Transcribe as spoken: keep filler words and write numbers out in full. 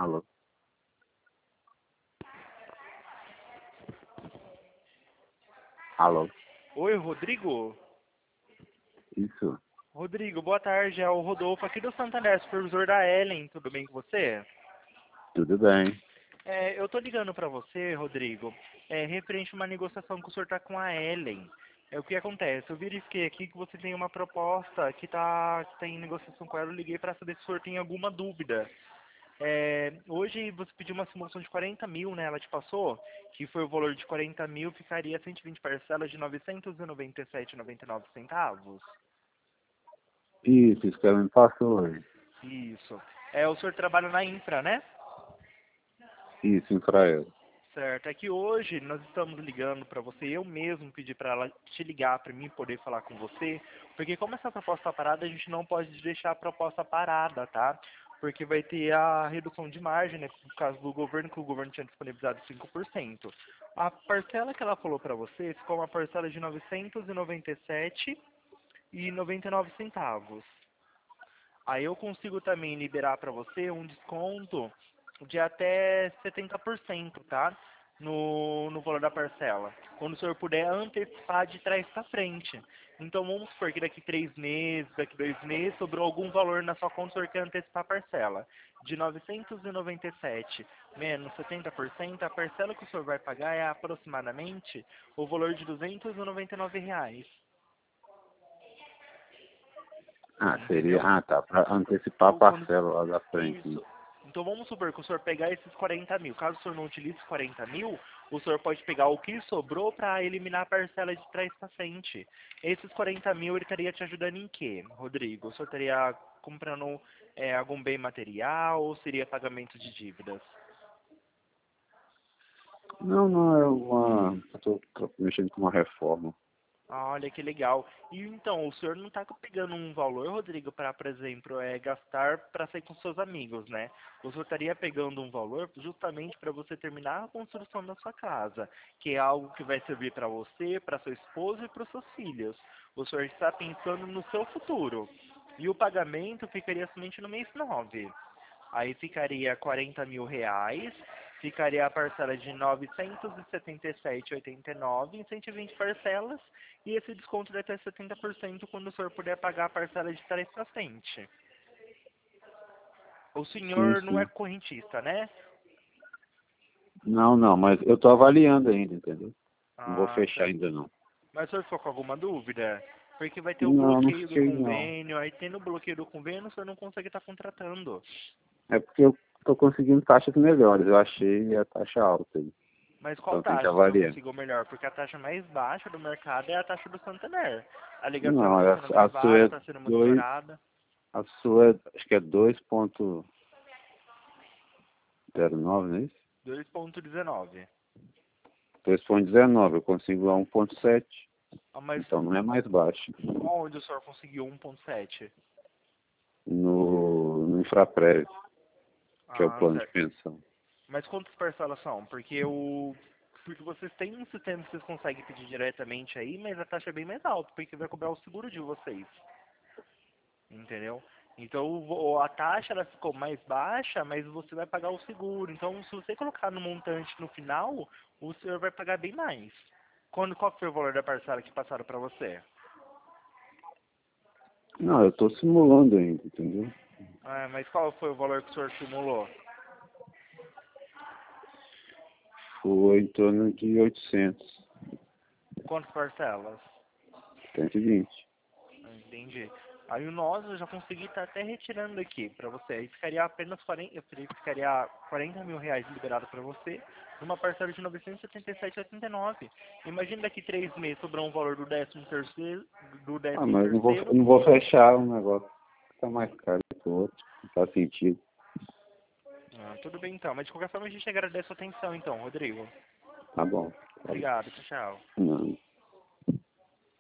Alô? Alô? Oi, Rodrigo? Isso. Rodrigo, boa tarde. É o Rodolfo aqui do Santander, supervisor da Ellen. Tudo bem com você? Tudo bem. É, eu tô ligando pra você, Rodrigo, é, referente a uma negociação que o senhor tá com a Ellen. É, o que acontece? Eu verifiquei aqui que você tem uma proposta que tá, que tá em negociação com ela. Eu liguei pra saber se o senhor tem alguma dúvida. É, hoje você pediu uma simulação de quarenta mil, né? Ela te passou, que foi o valor de quarenta mil, ficaria cento e vinte parcelas de novecentos e noventa e sete reais e noventa e nove centavos. Isso, isso que ela me passou hoje. Isso. É, o senhor trabalha na Infra, né? Isso, Infraero. Certo. É que hoje nós estamos ligando para você, eu mesmo pedi para ela te ligar para mim poder falar com você, porque como essa proposta tá parada, a gente não pode deixar a proposta parada, tá? Porque vai ter a redução de margem, né, por causa do governo, que o governo tinha disponibilizado cinco por cento. A parcela que ela falou para você ficou uma parcela de novecentos e noventa e sete reais e noventa e nove centavos. Aí eu consigo também liberar para você um desconto de até setenta por cento, tá? No, no valor da parcela. Quando o senhor puder antecipar de trás para frente. Então vamos supor que daqui três meses, daqui dois meses, sobrou algum valor na sua conta, o senhor quer antecipar a parcela. De novecentos e noventa e sete menos setenta por cento, a parcela que o senhor vai pagar é aproximadamente o valor de duzentos e noventa e nove reais. Ah, seria. Entendeu? Ah, tá. Para antecipar a Então, quando parcela lá da frente. isso. Então vamos supor que o senhor pegar esses quarenta mil. Caso o senhor não utilize quarenta mil, o senhor pode pegar o que sobrou para eliminar a parcela de trás para frente. Esses quarenta mil ele estaria te ajudando em quê, Rodrigo? O senhor estaria comprando é, algum bem material ou seria pagamento de dívidas? Não, não, é uma. Eu tô mexendo com uma reforma. Ah, olha que legal. E então, o senhor não está pegando um valor, Rodrigo, para, por exemplo, é, gastar para sair com seus amigos, né? O senhor estaria pegando um valor justamente para você terminar a construção da sua casa, que é algo que vai servir para você, para sua esposa e para os seus filhos. O senhor está pensando no seu futuro. E o pagamento ficaria somente no mês nove. Aí ficaria quarenta mil reais, ficaria a parcela de novecentos e setenta e sete reais e oitenta e nove centavos em cento e vinte parcelas, e esse desconto de até setenta por cento quando o senhor puder pagar a parcela de trás para frente. O Sim, senhor não é sim. correntista, né? Não, não, mas eu tô avaliando ainda, entendeu? Não vou Ah, fechar certo. ainda não. Mas o senhor ficou com alguma dúvida? Porque vai ter o Não, não bloqueio do fiquei não. convênio, aí tendo o bloqueio do convênio, o senhor não consegue estar contratando. É porque eu tô conseguindo taxas melhores. Eu achei a taxa alta aí. Mas qual Então tem que taxa o senhor avaliar. conseguiu melhor? Porque a taxa mais baixa do mercado é a taxa do Santander. A ligação Não, está a, sendo mais a sua baixa, é está sendo dois. monitorada. A sua é, acho que é dois ponto zero nove, não é isso? dois ponto dezenove. dois ponto dezenove, eu consigo a um ponto sete. Ah, mas Então não é mais baixo. onde o senhor conseguiu um ponto sete? No, no Infraprévio, que é o Ah, plano de certo. pensão. Mas quantas parcelas são? Porque o porque vocês têm um sistema que vocês conseguem pedir diretamente aí, mas a taxa é bem mais alta, porque vai cobrar o seguro de vocês. Entendeu? Então o- a taxa ela ficou mais baixa, mas você vai pagar o seguro. Então se você colocar no montante no final, o senhor vai pagar bem mais. Quando, qual que foi o valor da parcela que passaram para você? Não, eu estou simulando ainda, entendeu? Ah, mas qual foi o valor que o senhor simulou? Foi em torno de oitocentos, Quantas parcelas? cento e vinte. Ah, entendi. Aí o nós eu já consegui estar até retirando aqui para você. Aí ficaria apenas quarenta, eu falei que ficaria quarenta mil reais liberado para você, numa parcela de novecentos e setenta e sete reais e oitenta e nove. Imagina daqui três meses sobrar um valor do décimo terceiro, do Ah, décimo mas não vou, terceiro. não vou fechar um negócio que está mais caro que o outro. Não faz sentido. Ah, tudo bem então, mas de qualquer forma a gente agradece a sua atenção então, Rodrigo. Tá bom. Falou. Obrigado, tchau, tchau. Não.